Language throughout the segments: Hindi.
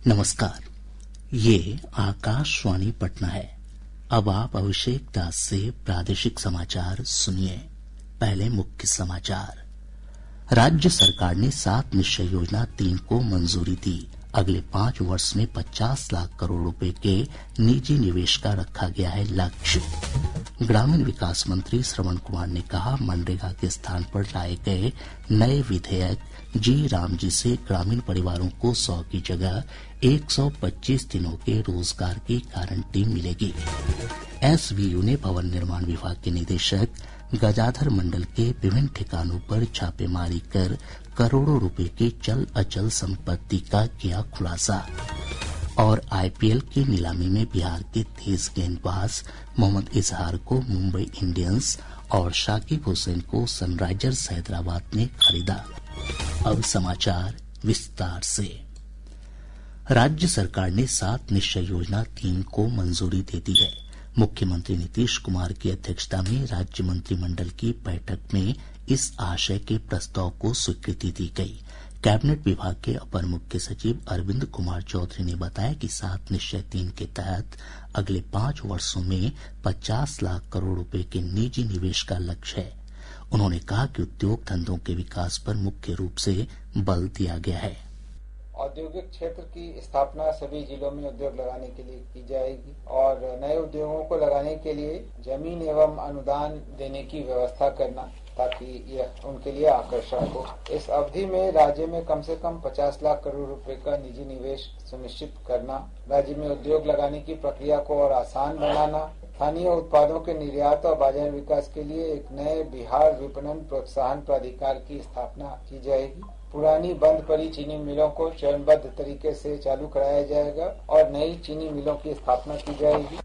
नमस्कार, ये आकाशवाणी पटना है। अब आप अभिषेक दास से प्रादेशिक समाचार सुनिए। पहले मुख्य समाचार। राज्य सरकार ने 7 निश्चय योजना 3 को मंजूरी दी। अगले 5 वर्ष में 50 लाख करोड़ रुपए के निजी निवेश का रखा गया है लक्ष्य। ग्रामीण विकास मंत्री श्रवण कुमार ने कहा, मनरेगा के स्थान पर लाए गए नए विधेयक जी राम जी से ग्रामीण परिवारों को 100 की जगह 125 दिनों के रोजगार की गारंटी मिलेगी। एसवीयू ने भवन निर्माण विभाग के निदेशक गजाधर मंडल के विभिन्न ठिकानों पर छापेमारी कर करोड़ों रुपए की चल अचल संपत्ति का किया खुलासा। और आईपीएल की नीलामी में बिहार के तेज गेंदबाज मोहम्मद इजहार को मुंबई इंडियंस और शाकिब हुसैन को सनराइजर्स हैदराबाद ने खरीदा। अब समाचार विस्तार से। राज्य सरकार ने 7 निश्चय योजना 3 को मंजूरी दे दी है। मुख्यमंत्री नीतीश कुमार की अध्यक्षता में राज्य मंत्रिमंडल की बैठक में इस आशय के प्रस्ताव को स्वीकृति दी गई। कैबिनेट विभाग के अपर मुख्य सचिव अरविंद कुमार चौधरी ने बताया कि 7 निश्चय 3 के तहत अगले 5 वर्षों में 50 लाख करोड़ रुपए के निजी निवेश का लक्ष्य है। उन्होंने कहा कि उद्योग धंधों के विकास पर मुख्य रूप से बल दिया गया है। औद्योगिक क्षेत्र की स्थापना सभी जिलों में उद्योग लगाने के लिए की जाएगी और नए उद्योगों को लगाने के लिए जमीन एवं अनुदान देने की व्यवस्था करना ताकि यह उनके लिए आकर्षक हो। इस अवधि में राज्य में कम से कम 50 लाख करोड़ रुपए का निजी निवेश सुनिश्चित करना, राज्य में उद्योग लगाने की प्रक्रिया को और आसान बनाना, स्थानीय उत्पादों के निर्यात और बाजार विकास के लिए एक नए बिहार विपणन प्रोत्साहन प्राधिकार की स्थापना की जाएगी। पुरानी बंद पड़ी चीनी मिलों को चरणबद्ध तरीके से चालू कराया जाएगा और नई चीनी मिलों की स्थापना की जाएगी।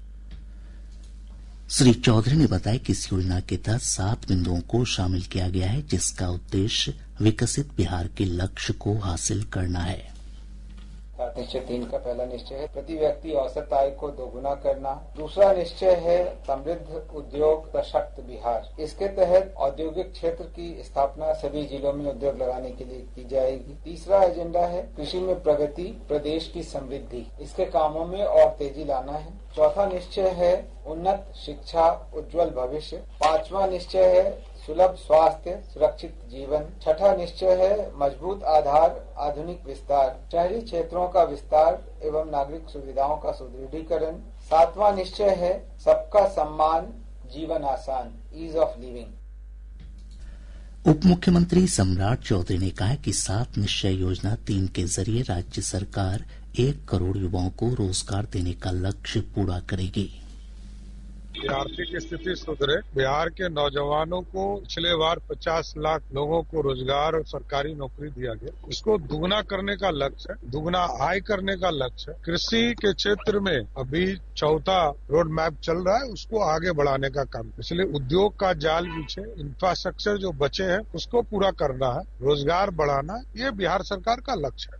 श्री चौधरी ने बताया कि इस योजना के तहत 7 बिंदुओं को शामिल किया गया है, जिसका उद्देश्य विकसित बिहार के लक्ष्य को हासिल करना है। निश्चय 3 का पहला निश्चय है प्रति व्यक्ति औसत आय को दोगुना करना। दूसरा निश्चय है समृद्ध उद्योग सशक्त बिहार। इसके तहत औद्योगिक क्षेत्र की स्थापना सभी जिलों में उद्योग लगाने के लिए की जाएगी। तीसरा एजेंडा है कृषि में प्रगति, प्रदेश की समृद्धि। इसके कामों में और तेजी लाना है। चौथा निश्चय है उन्नत शिक्षा, उज्जवल भविष्य। 5वां निश्चय है सुलभ स्वास्थ्य, सुरक्षित जीवन। 6ठा निश्चय है मजबूत आधार, आधुनिक विस्तार, शहरी क्षेत्रों का विस्तार एवं नागरिक सुविधाओं का सुदृढ़ीकरण। 7वां निश्चय है सबका सम्मान, जीवन आसान, ईज ऑफ लिविंग। उप मुख्यमंत्री सम्राट चौधरी ने कहा कि 7 निश्चय योजना 3 के जरिए राज्य सरकार 1 करोड़ युवाओं को रोजगार देने का लक्ष्य पूरा करेगी। आर्थिक स्थिति सुधरे, बिहार के नौजवानों को पिछले बार 50 लाख लोगों को रोजगार और सरकारी नौकरी दिया गया। इसको दुगना करने का लक्ष्य है, दुगना आय करने का लक्ष्य है। कृषि के क्षेत्र में अभी 4था रोड मैप चल रहा है, उसको आगे बढ़ाने का काम। इसलिए उद्योग का जाल पीछे, इंफ्रास्ट्रक्चर जो बचे हैं उसको पूरा करना है, रोजगार बढ़ाना, ये बिहार सरकार का लक्ष्य है।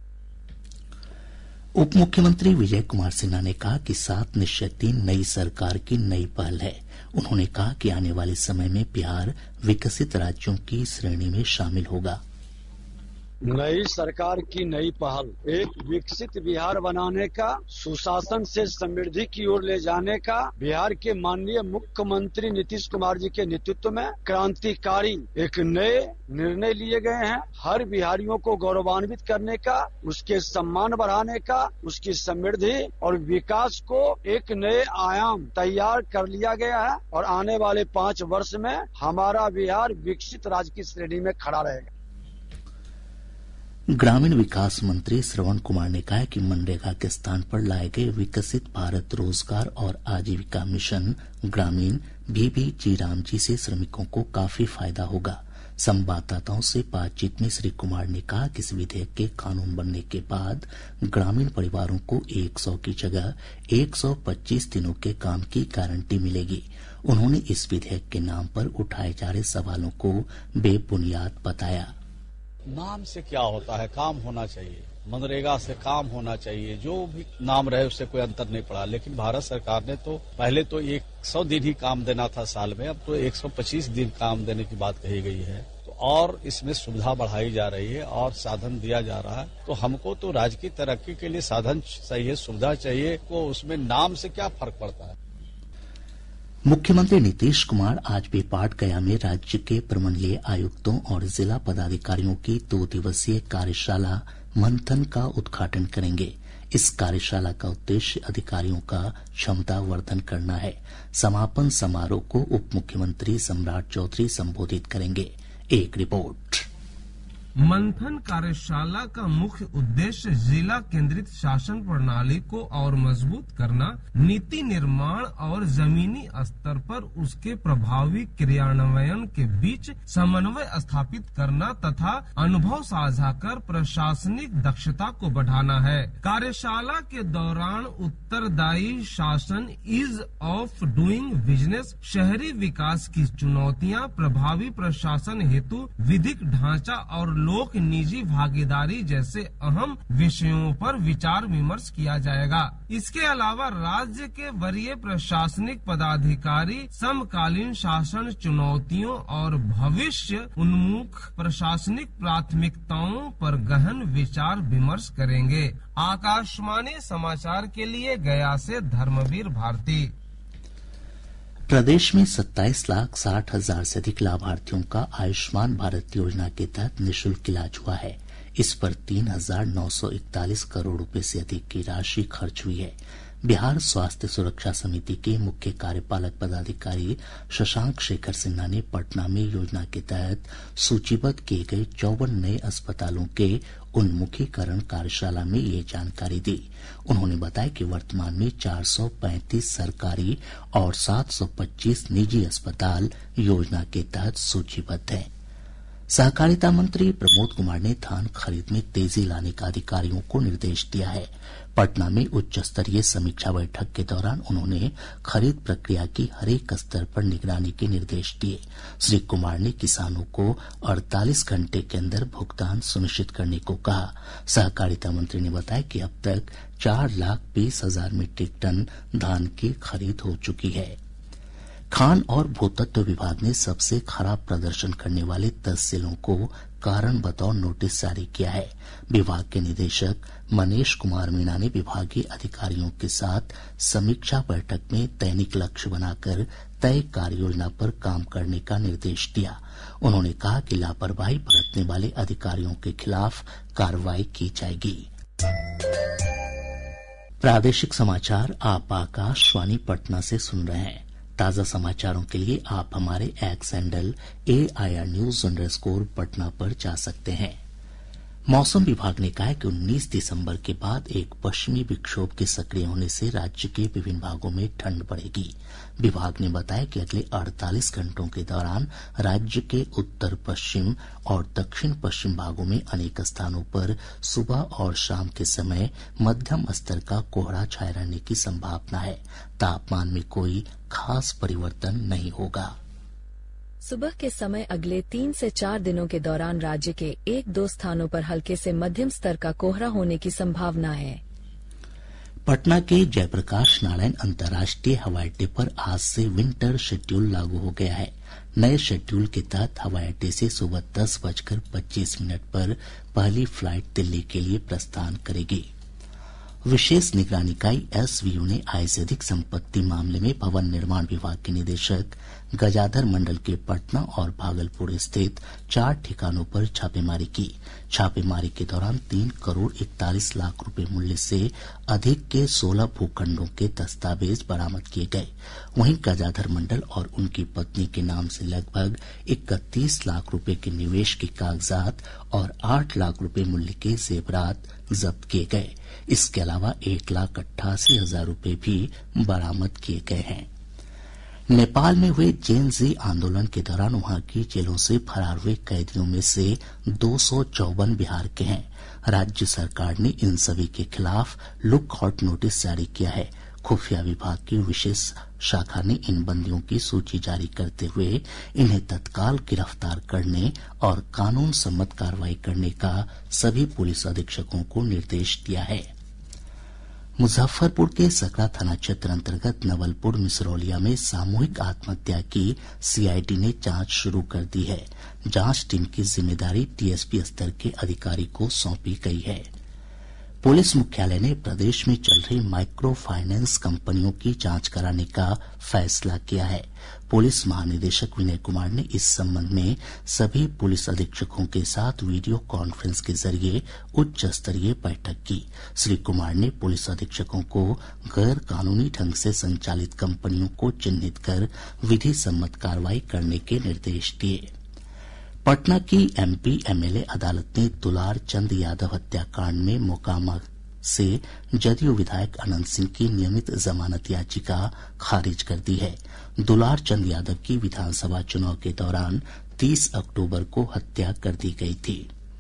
उप मुख्यमंत्री विजय कुमार सिन्हा ने कहा कि 7 निश्चय 3 नई सरकार की नई पहल है। उन्होंने कहा कि आने वाले समय में बिहार विकसित राज्यों की श्रेणी में शामिल होगा। नई सरकार की नई पहल एक विकसित बिहार बनाने का, सुशासन से समृद्धि की ओर ले जाने का बिहार के माननीय मुख्यमंत्री नीतीश कुमार जी के नेतृत्व में क्रांतिकारी एक नए निर्णय लिए गए हैं। हर बिहारियों को गौरवान्वित करने का, उसके सम्मान बढ़ाने का, उसकी समृद्धि और विकास को एक नए आयाम तैयार कर लिया गया है और आने वाले 5 वर्ष में हमारा बिहार विकसित राज्य की श्रेणी में खड़ा रहेगा। ग्रामीण विकास मंत्री श्रवण कुमार ने कहा कि मनरेगा के स्थान पर लाए गए विकसित भारत रोजगार और आजीविका मिशन ग्रामीण जी राम जी से श्रमिकों को काफी फायदा होगा। संवाददाताओं से बातचीत में श्री कुमार ने कहा कि इस विधेयक के कानून बनने के बाद ग्रामीण परिवारों को 100 की जगह 125 दिनों के काम की गारंटी मिलेगी। उन्होंने इस विधेयक के नाम पर उठाए जा रहे सवालों को बेबुनियाद बताया। नाम से क्या होता है, काम होना चाहिए। मनरेगा से काम होना चाहिए, जो भी नाम रहे उससे कोई अंतर नहीं पड़ा। लेकिन भारत सरकार ने तो पहले तो 100 दिन ही काम देना था साल में, अब तो 125 दिन काम देने की बात कही गई है। तो और इसमें सुविधा बढ़ाई जा रही है और साधन दिया जा रहा है। तो हमको तो राज्य की तरक्की के लिए साधन चाहिए, सुविधा चाहिए, को उसमें नाम से क्या फर्क पड़ता है। मुख्यमंत्री नीतीश कुमार आज बेपाट गया में राज्य के प्रमंडलीय आयुक्तों और जिला पदाधिकारियों की 2 दिवसीय कार्यशाला मंथन का उद्घाटन करेंगे। इस कार्यशाला का उद्देश्य अधिकारियों का क्षमतावर्धन करना है। समापन समारोह को उप मुख्यमंत्री सम्राट चौधरी संबोधित करेंगे। एक रिपोर्ट। मंथन कार्यशाला का मुख्य उद्देश्य जिला केंद्रित शासन प्रणाली को और मजबूत करना, नीति निर्माण और जमीनी स्तर पर उसके प्रभावी क्रियान्वयन के बीच समन्वय स्थापित करना तथा अनुभव साझा कर प्रशासनिक दक्षता को बढ़ाना है। कार्यशाला के दौरान उत्तरदायी शासन, ईज ऑफ डूइंग बिजनेस, शहरी विकास की चुनौतियां, प्रभावी प्रशासन हेतु विधिक ढांचा और लोक निजी भागीदारी जैसे अहम विषयों पर विचार विमर्श किया जाएगा। इसके अलावा राज्य के वरीय प्रशासनिक पदाधिकारी समकालीन शासन चुनौतियों और भविष्य उन्मुख प्रशासनिक प्राथमिकताओं पर गहन विचार विमर्श करेंगे। आकाशवाणी समाचार के लिए गया से धर्मवीर भारती। प्रदेश में 27,60,000 से अधिक लाभार्थियों का आयुष्मान भारत योजना के तहत निःशुल्क इलाज हुआ है। इस पर 3,941 करोड़ रुपए से अधिक की राशि खर्च हुई है। बिहार स्वास्थ्य सुरक्षा समिति के मुख्य कार्यपालक पदाधिकारी शशांक शेखर सिन्हा ने पटना में योजना के तहत सूचीबद्ध किए गए 54 नए अस्पतालों के उन्मुखीकरण कार्यशाला में ये जानकारी दी। उन्होंने बताया कि वर्तमान में 435 सरकारी और 725 निजी अस्पताल योजना के तहत सूचीबद्ध हैं। सहकारिता मंत्री प्रमोद कुमार ने धान खरीद में तेजी लाने का अधिकारियों को निर्देश दिया है। पटना में उच्च स्तरीय समीक्षा बैठक के दौरान उन्होंने खरीद प्रक्रिया की हरेक स्तर पर निगरानी के निर्देश दिए। श्री कुमार ने किसानों को 48 घंटे के अंदर भुगतान सुनिश्चित करने को कहा। सहकारिता मंत्री ने बताया कि अब तक 4,20,000 मीट्रिक टन धान की खरीद हो चुकी है। खान और भूतत्व विभाग ने सबसे खराब प्रदर्शन करने वाले 10 जिलों को कारण बताओ नोटिस जारी किया है। विभाग के निदेशक मनीष कुमार मीणा ने विभागीय अधिकारियों के साथ समीक्षा बैठक में दैनिक लक्ष्य बनाकर तय कार्य योजना पर काम करने का निर्देश दिया। उन्होंने कहा कि लापरवाही बरतने वाले अधिकारियों के खिलाफ कार्रवाई की जाएगी। प्रादेशिक समाचार आप आकाशवाणी पटना से सुन रहे हैं। ताजा समाचारों के लिए आप हमारे X handle AIR News_ Patna पर जा सकते हैं। मौसम विभाग ने कहा है कि 19 दिसंबर के बाद एक पश्चिमी विक्षोभ के सक्रिय होने से राज्य के विभिन्न भागों में ठंड बढ़ेगी। विभाग ने बताया कि अगले 48 घंटों के दौरान राज्य के उत्तर पश्चिम और दक्षिण पश्चिम भागों में अनेक स्थानों पर सुबह और शाम के समय मध्यम स्तर का कोहरा छाये रहने की संभावना है। तापमान में कोई खास परिवर्तन नहीं होगा। सुबह के समय अगले 3 से 4 दिनों के दौरान राज्य के 1-2 स्थानों पर हल्के से मध्यम स्तर का कोहरा होने की संभावना है। पटना के जयप्रकाश नारायण अंतर्राष्ट्रीय हवाई अड्डे पर आज से विंटर शेड्यूल लागू हो गया है। नए शेड्यूल के तहत हवाई अड्डे से सुबह 10:25 पर पहली फ्लाइट दिल्ली के लिए प्रस्थान करेगी। विशेष निगरानी इकाई SVU ने आय से अधिक संपत्ति मामले में भवन निर्माण विभाग के निदेशक गजाधर मंडल के पटना और भागलपुर स्थित 4 ठिकानों पर छापेमारी की। छापेमारी के दौरान 3 करोड़ 41 लाख रुपए मूल्य से अधिक के 16 भूखंडों के दस्तावेज बरामद किए गए। वहीं गजाधर मंडल और उनकी पत्नी के नाम से लगभग 31 लाख रुपए के निवेश के कागजात और 8 लाख रुपए मूल्य के जेवरात जब्त किए गए। इसके अलावा 1,88,000 रुपए भी बरामद किए गए हैं। नेपाल में हुए जेन जी आंदोलन के दौरान वहां की जेलों से फरार हुए कैदियों में से 254 बिहार के हैं। राज्य सरकार ने इन सभी के खिलाफ लुक आउट नोटिस जारी किया है। खुफिया विभाग की विशेष शाखा ने इन बंदियों की सूची जारी करते हुए इन्हें तत्काल गिरफ्तार करने और कानून सम्मत कार्रवाई करने का सभी पुलिस अधीक्षकों को निर्देश दिया है। मुजफ्फरपुर के सकरा थाना क्षेत्र अंतर्गत नवलपुर मिसरौलिया में सामूहिक आत्महत्या की सीआईडी ने जांच शुरू कर दी है। जांच टीम की जिम्मेदारी टीएसपी स्तर के अधिकारी को सौंपी गई है। पुलिस मुख्यालय ने प्रदेश में चल रही माइक्रो फाइनेंस कंपनियों की जांच कराने का फैसला किया है। पुलिस महानिदेशक विनय कुमार ने इस संबंध में सभी पुलिस अधीक्षकों के साथ वीडियो कॉन्फ्रेंस के जरिए उच्च स्तरीय बैठक की। श्री कुमार ने पुलिस अधीक्षकों को गैर कानूनी ढंग से संचालित कंपनियों को चिन्हित कर विधि सम्मत कार्रवाई करने के निर्देश दिए। पटना की एमपी एमएलए अदालत ने दुलार चंद यादव हत्याकांड में मोकामा से जदयू विधायक अनंत सिंह की नियमित जमानत याचिका खारिज कर दी है। दुलार चंद यादव की विधानसभा चुनाव के दौरान 30 अक्टूबर को हत्या कर दी गई थी।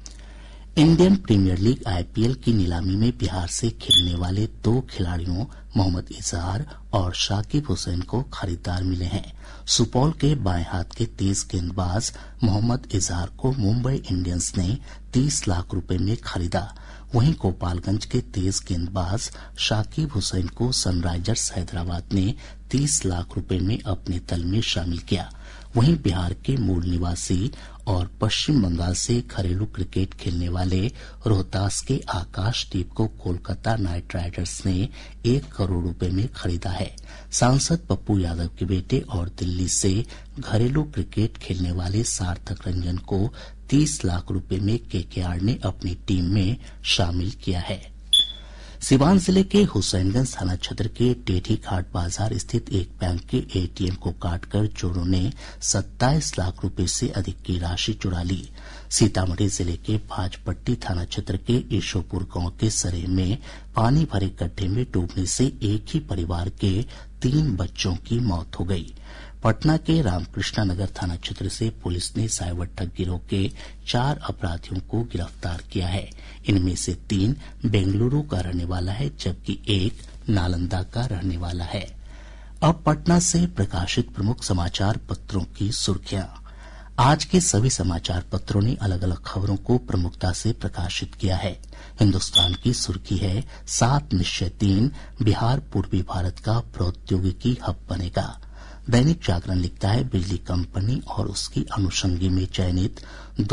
इंडियन प्रीमियर लीग आईपीएल की नीलामी में बिहार से खेलने वाले 2 खिलाड़ियों मोहम्मद इजहार और शाकिब हुसैन को खरीदार मिले हैं। सुपौल के बाएं हाथ के तेज गेंदबाज मोहम्मद इजहार को मुंबई इंडियंस ने 30 लाख रुपए में खरीदा। वहीं गोपालगंज के तेज गेंदबाज शाकिब हुसैन को सनराइजर्स हैदराबाद ने 30 लाख रुपए में अपने दल में शामिल किया। वहीं बिहार के मूल निवासी और पश्चिम बंगाल से घरेलू क्रिकेट खेलने वाले रोहतास के आकाशदीप को कोलकाता नाइट राइडर्स ने 1 करोड़ रुपए में खरीदा है। सांसद पप्पू यादव के बेटे और दिल्ली से घरेलू क्रिकेट खेलने वाले सार्थक रंजन को 30 लाख रुपए में केकेआर ने अपनी टीम में शामिल किया है। सिवान जिले के हुसैनगंज थाना क्षेत्र के टेढ़ी घाट बाजार स्थित एक बैंक के एटीएम को काटकर चोरों ने 27 लाख रुपए से अधिक की राशि चुरा ली। सीतामढ़ी जिले के भाजपट्टी थाना क्षेत्र के ईशोपुर गांव के सरेह में पानी भरे गड्ढे में डूबने से एक ही परिवार के 3 बच्चों की मौत हो गई। पटना के रामकृष्णा नगर थाना क्षेत्र से पुलिस ने साइबर ठग गिरोह के 4 अपराधियों को गिरफ्तार किया है। इनमें से 3 बेंगलुरु का रहने वाला है, जबकि 1 नालंदा का रहने वाला है। अब पटना से प्रकाशित प्रमुख समाचार पत्रों की सुर्खियां। आज के सभी समाचार पत्रों ने अलग अलग खबरों को प्रमुखता से प्रकाशित किया है। हिन्दुस्तान की सुर्खी है 7 निश्चय 3 बिहार पूर्वी भारत का प्रौद्योगिकी हब बनेगा। दैनिक जागरण लिखता है बिजली कंपनी और उसकी अनुषंगी में चयनित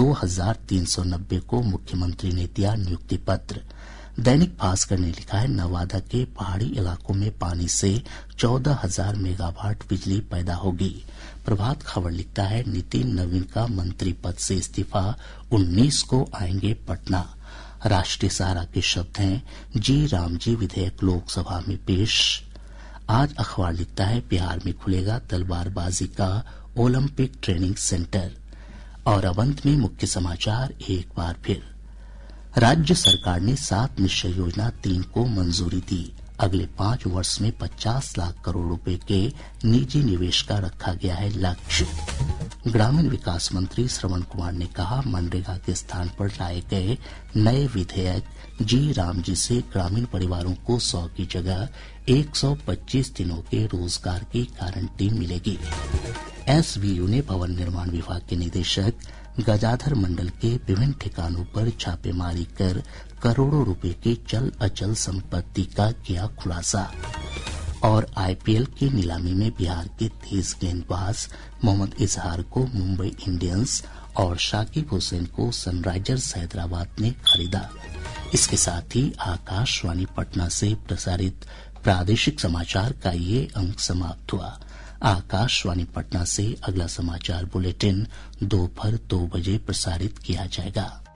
2390 को मुख्यमंत्री ने दिया नियुक्ति पत्र। दैनिक भास्कर ने लिखा है नवादा के पहाड़ी इलाकों में पानी से 14,000 मेगावाट बिजली पैदा होगी। प्रभात खबर लिखता है नितिन नवीन का मंत्री पद से इस्तीफा, 19 को आएंगे पटना। राष्ट्रीय सहारा के शब्द हैं जी राम जी विधेयक लोकसभा में पेश। आज अखबार लिखता है बिहार में खुलेगा तलवारबाजी का ओलंपिक ट्रेनिंग सेंटर। और अब अंत में मुख्य समाचार एक बार फिर। राज्य सरकार ने 7 निश्चय योजना 3 को मंजूरी दी। अगले 5 वर्ष में 50 लाख करोड़ रुपए के निजी निवेश का रखा गया है लक्ष्य। ग्रामीण विकास मंत्री श्रवण कुमार ने कहा मनरेगा के स्थान पर लाए गए नए विधेयक जी राम जी से ग्रामीण परिवारों को 100 की जगह 125 दिनों के रोजगार की गारंटी मिलेगी। एसवीयू ने भवन निर्माण विभाग के निदेशक गजाधर मंडल के विभिन्न ठिकानों पर छापेमारी कर करोड़ों रुपए की चल अचल संपत्ति का किया खुलासा। और आईपीएल की नीलामी में बिहार के तेज गेंदबाज मोहम्मद इजहार को मुंबई इंडियंस और शाकिब हुसैन को सनराइजर्स हैदराबाद ने खरीदा। इसके साथ ही आकाशवाणी पटना से प्रसारित प्रादेशिक समाचार का ये अंक समाप्त हुआ। आकाशवाणी पटना से अगला समाचार बुलेटिन दोपहर 2 बजे प्रसारित किया जाएगा।